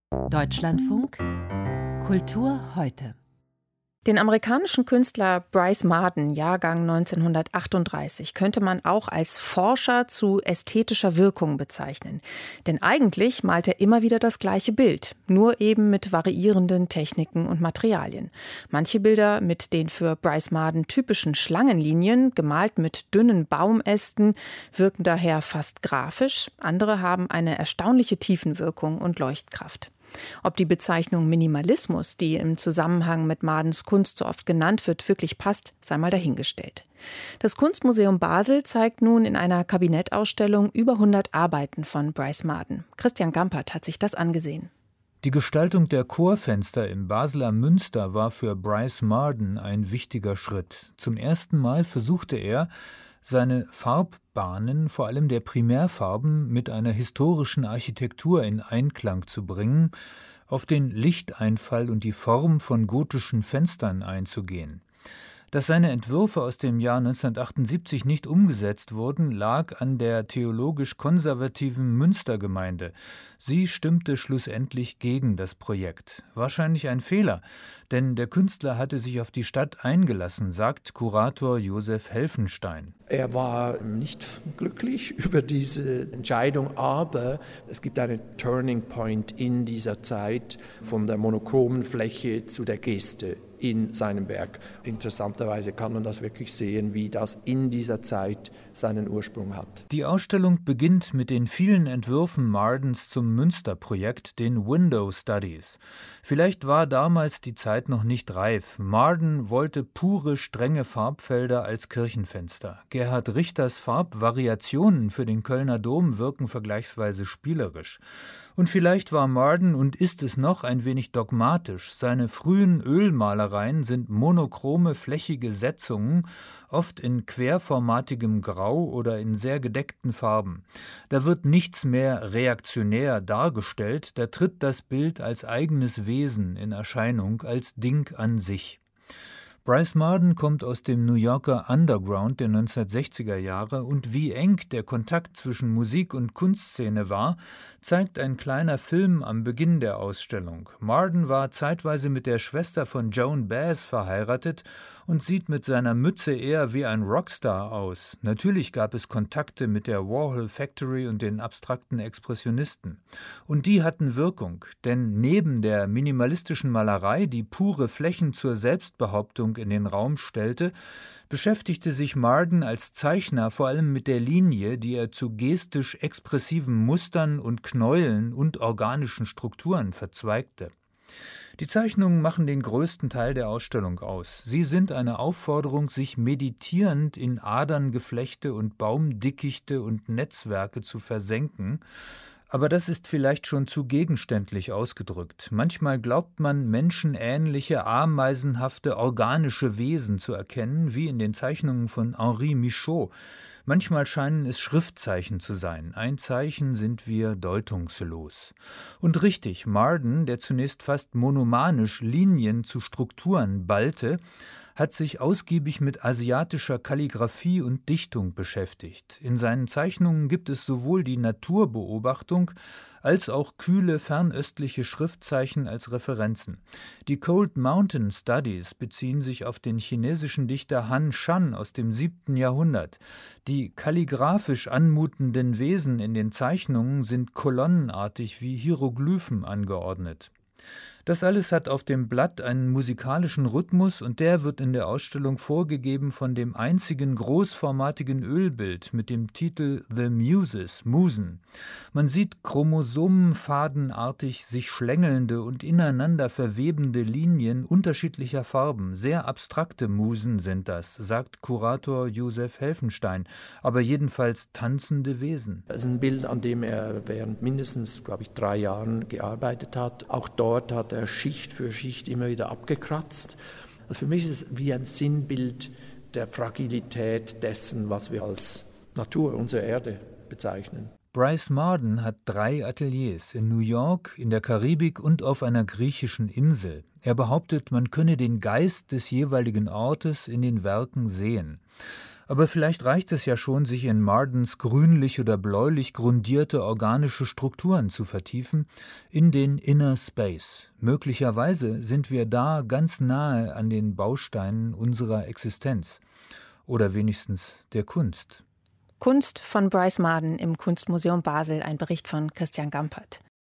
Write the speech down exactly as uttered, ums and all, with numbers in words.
Deutschlandfunk Kultur heute. Den amerikanischen Künstler Bryce Marden, Jahrgang neunzehnhundertachtunddreißig, könnte man auch als Forscher zu ästhetischer Wirkung bezeichnen. Denn eigentlich malt er immer wieder das gleiche Bild, nur eben mit variierenden Techniken und Materialien. Manche Bilder mit den für Bryce Marden typischen Schlangenlinien, gemalt mit dünnen Baumästen, wirken daher fast grafisch. Andere haben eine erstaunliche Tiefenwirkung und Leuchtkraft. Ob die Bezeichnung Minimalismus, die im Zusammenhang mit Mardens Kunst so oft genannt wird, wirklich passt, sei mal dahingestellt. Das Kunstmuseum Basel zeigt nun in einer Kabinettausstellung über hundert Arbeiten von Bryce Marden. Christian Gampert hat sich das angesehen. Die Gestaltung der Chorfenster im Basler Münster war für Bryce Marden ein wichtiger Schritt. Zum ersten Mal versuchte er, seine Farbbahnen, vor allem der Primärfarben, mit einer historischen Architektur in Einklang zu bringen, auf den Lichteinfall und die Form von gotischen Fenstern einzugehen. Dass seine Entwürfe aus dem Jahr neunzehnhundertachtundsiebzig nicht umgesetzt wurden, lag an der theologisch-konservativen Münstergemeinde. Sie stimmte schlussendlich gegen das Projekt. Wahrscheinlich ein Fehler, denn der Künstler hatte sich auf die Stadt eingelassen, sagt Kurator Josef Helfenstein. Er war nicht glücklich über diese Entscheidung, aber es gibt einen Turning Point in dieser Zeit von der monochromen Fläche zu der Geste in seinem Werk. Interessanterweise kann man das wirklich sehen, wie das in dieser Zeit seinen Ursprung hat. Die Ausstellung beginnt mit den vielen Entwürfen Mardens zum Münsterprojekt, den Window Studies. Vielleicht war damals die Zeit noch nicht reif. Marden wollte pure, strenge Farbfelder als Kirchenfenster. Gerhard Richters Farbvariationen für den Kölner Dom wirken vergleichsweise spielerisch. Und vielleicht war Marden und ist es noch ein wenig dogmatisch. Seine frühen Ölmalereien sind monochrome, flächige Setzungen, oft in querformatigem Grau oder in sehr gedeckten Farben. Da wird nichts mehr reaktionär dargestellt, da tritt das Bild als eigenes Wesen in Erscheinung, als Ding an sich. Bryce Marden kommt aus dem New Yorker Underground der neunzehnhundertsechziger Jahre und wie eng der Kontakt zwischen Musik und Kunstszene war, zeigt ein kleiner Film am Beginn der Ausstellung. Marden war zeitweise mit der Schwester von Joan Baez verheiratet und sieht mit seiner Mütze eher wie ein Rockstar aus. Natürlich gab es Kontakte mit der Warhol Factory und den abstrakten Expressionisten. Und die hatten Wirkung, denn neben der minimalistischen Malerei, die pure Flächen zur Selbstbehauptung in den Raum stellte, beschäftigte sich Marden als Zeichner vor allem mit der Linie, die er zu gestisch expressiven Mustern und Knäueln und organischen Strukturen verzweigte. Die Zeichnungen machen den größten Teil der Ausstellung aus. Sie sind eine Aufforderung, sich meditierend in Aderngeflechte und Baumdickichte und Netzwerke zu versenken. Aber das ist vielleicht schon zu gegenständlich ausgedrückt. Manchmal glaubt man, menschenähnliche, ameisenhafte, organische Wesen zu erkennen, wie in den Zeichnungen von Henri Michaud. Manchmal scheinen es Schriftzeichen zu sein. Ein Zeichen sind wir deutungslos. Und richtig, Marden, der zunächst fast monomanisch Linien zu Strukturen ballte, hat sich ausgiebig mit asiatischer Kalligraphie und Dichtung beschäftigt. In seinen Zeichnungen gibt es sowohl die Naturbeobachtung als auch kühle fernöstliche Schriftzeichen als Referenzen. Die Cold Mountain Studies beziehen sich auf den chinesischen Dichter Han Shan aus dem siebten Jahrhundert. Die kalligraphisch anmutenden Wesen in den Zeichnungen sind kolonnenartig wie Hieroglyphen angeordnet. Das alles hat auf dem Blatt einen musikalischen Rhythmus und der wird in der Ausstellung vorgegeben von dem einzigen großformatigen Ölbild mit dem Titel The Muses, Musen. Man sieht chromosomenfadenartig sich schlängelnde und ineinander verwebende Linien unterschiedlicher Farben. Sehr abstrakte Musen sind das, sagt Kurator Josef Helfenstein, aber jedenfalls tanzende Wesen. Das ist ein Bild, an dem er während mindestens, glaube ich, drei Jahren gearbeitet hat. Auch dort hat er Schicht für Schicht immer wieder abgekratzt. Also für mich ist es wie ein Sinnbild der Fragilität dessen, was wir als Natur, unsere Erde bezeichnen. Bryce Marden hat drei Ateliers in New York, in der Karibik und auf einer griechischen Insel. Er behauptet, man könne den Geist des jeweiligen Ortes in den Werken sehen. Aber vielleicht reicht es ja schon, sich in Mardens grünlich oder bläulich grundierte organische Strukturen zu vertiefen, in den Inner Space. Möglicherweise sind wir da ganz nahe an den Bausteinen unserer Existenz. Oder wenigstens der Kunst. Kunst von Bryce Marden im Kunstmuseum Basel, ein Bericht von Christian Gampert.